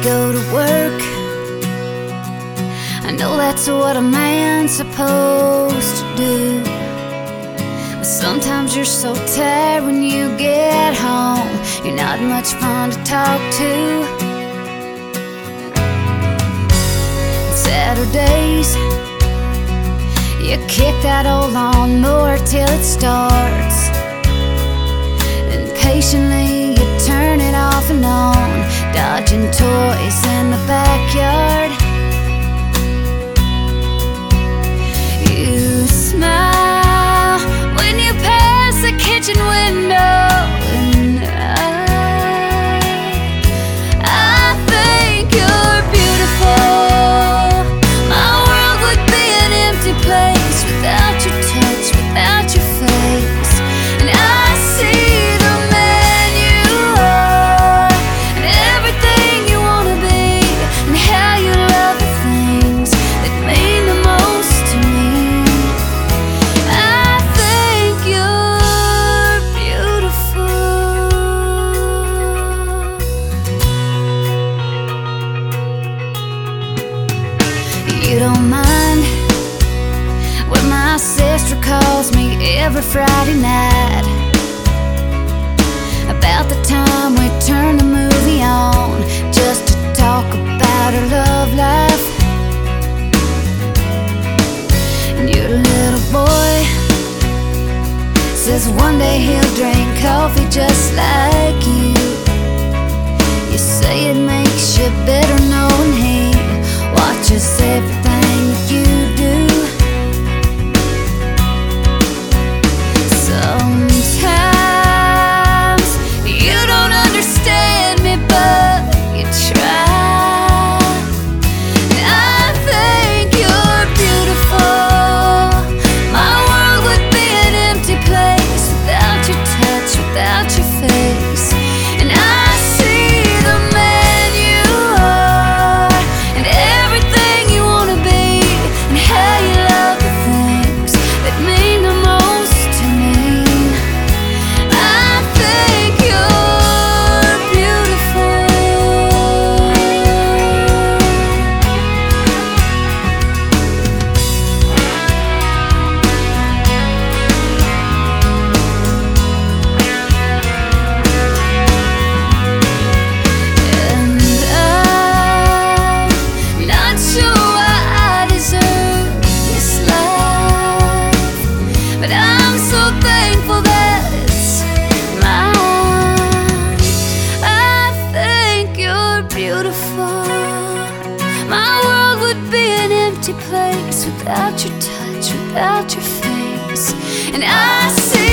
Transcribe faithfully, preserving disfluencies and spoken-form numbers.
go to work. I know that's what a man's supposed to do, but sometimes you're so tired when you get home, you're not much fun to talk to. Saturdays, you kick that old lawnmower till it starts, and patiently you turn it off and on, dodging toys in the backyard. You smile when you pass the kitchen window, and I, I think you're beautiful. My world would be an empty place without your touch, without your face. And I see the man you are, and everything you want to be, and how you love the things that mean the most to me. I think you're beautiful. You don't mind when my sister calls me every Friday night about the time we turn the movie on, just to talk about her love life. And your little boy says one day he'll drink coffee just like you. You say it makes you better knowing he watches everything that you do. Sometimes you don't understand me, but you try. And I think you're beautiful. My world would be an empty place without your touch, without your face. And I see the man you are, and everything you want to be, and how you love the things that mean the most to me. I think you're beautiful. And I'm not sure why I deserve this life, but I'm so thankful that it's mine. I think you're beautiful. My world would be an empty place without your touch, without your face. And I see